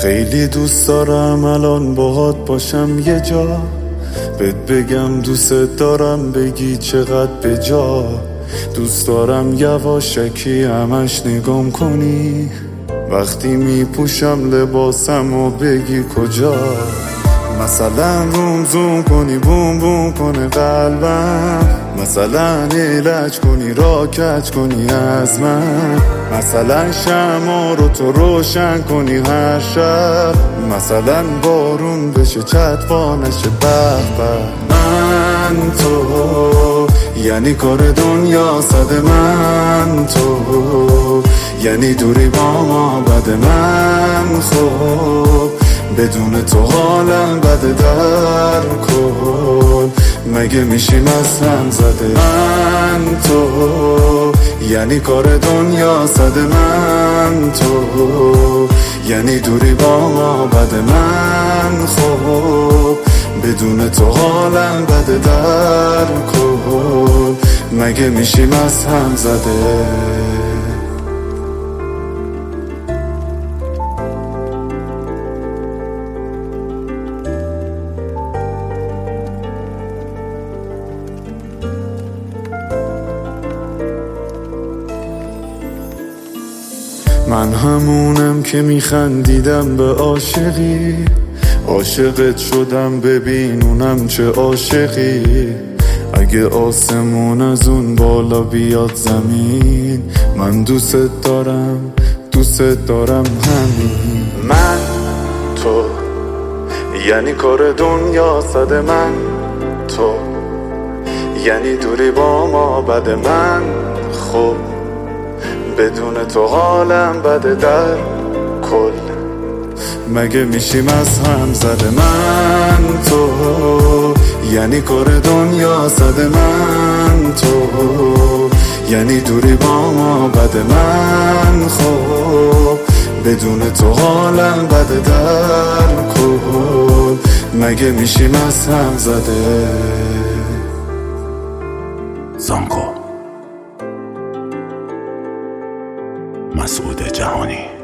خیلی دوست دارم الان باهات باشم یه جا، بهت بگم دوست دارم بگی چقدر به جا. دوست دارم یواشکی همش نگام کنی وقتی میپوشم لباسم و بگی کجا. مثلا روم زوم کنی بوم بوم کنه قلبم، مثلا علاج کنی را کج کنی از من، مثلا شمع رو تو روشن کنی هر شب، مثلا بارون بشه چتفا نشه به به. من تو یعنی کار دنیا صد من تو، یعنی دوری با ما بد من خوب، بدون تو حالم بده در کن، مگه میشیم از هم زده. من تو یعنی کار دنیا صد من تو، یعنی دوری با ما بد من خوب، بدون تو حالم بده در کن، مگه میشیم از هم زده. من همونم که میخندیدم به عاشقی، عاشقت شدم ببین اونم چه عاشقی. اگه آسمون از اون بالا بیاد زمین، من دوست دارم همین. من تو یعنی کار دنیا صد من تو، یعنی دوری با ما بد من خوب، بدون تو حالم بده در کل، مگه میشیم از هم زده. من تو یعنی کار دنیا صد من تو، یعنی دوری با ما بد من خوب، بدون تو حالم بده در کل، مگه میشیم از هم زده. زانکو مسعود جهانی.